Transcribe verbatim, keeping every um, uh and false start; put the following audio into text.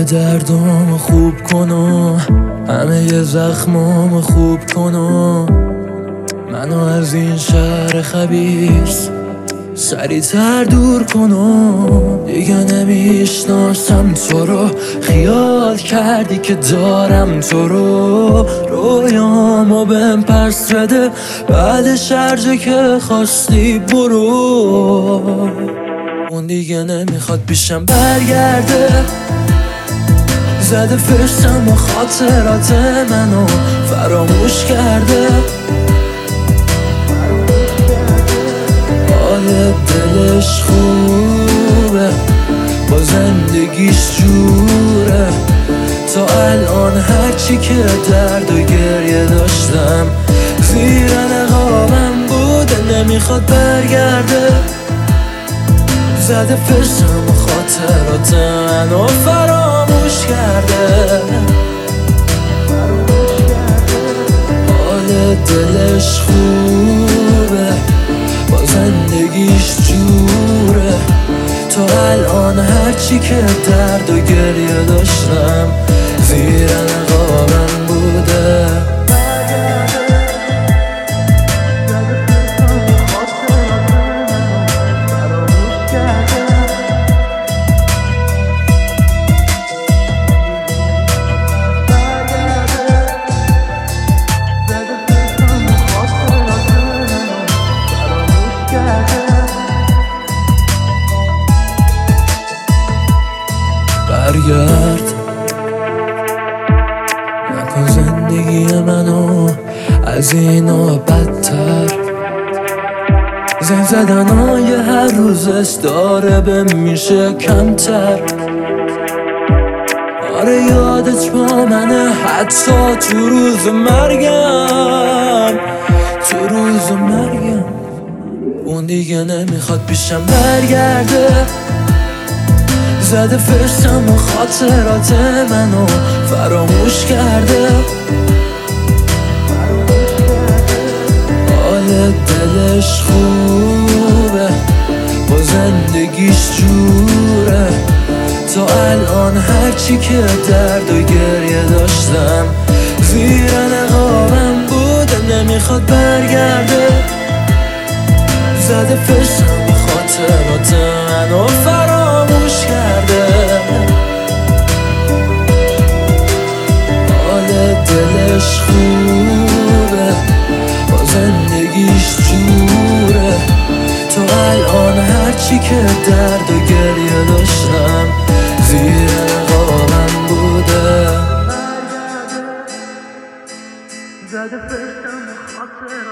دردام خوب کن و همه زخمام خوب کن و منو از این شهر خبیث سریع‌تر دور کن و دیگه نمیشناسم تو رو. خیال کردی که دارم تو رو، رویامو بهم پس بده بعدش هر جا که خواستی برو. اون دیگه نمیخواد پیشم برگرده، زده فرشتم و خاطرات منو فراموش کرده. حال دلش خوبه، با زندگیش جوره. تا الان هرچی که درد و گریه داشتم زیر نقابم بوده، نمیخواد برگرده. زده فرشتم و خاطرات منو فراموش کرده. حال دلش خوبه، با زندگیش جوره. تا الان هرچی که درد و گریه داشتم زیر نقابم بوده. برگرد، نکن زندگی منو از اینا بدتر. زنگ زدنای هر روزش داره به میشه کمتر. آره یادت با منه حتی تو روز مرگم، تو روز مرگم. اون دیگه نمیخواد پیشم برگرده، زده فرشتم و خاطرات منو فراموش کرده. حال دلش خوبه، با زندگیش جوره. تا الان هرچی که درد و گریه داشتم زیر نقابم بوده، نمیخواد برگرده. زده فرشتم و خاطرات منو فراموش کرده. حال دلش خوبه، با زندگیش جوره. تا الان هرچی که درد و گریه داشتم زیر نقابم بوده. زده فرشتم و خاطرات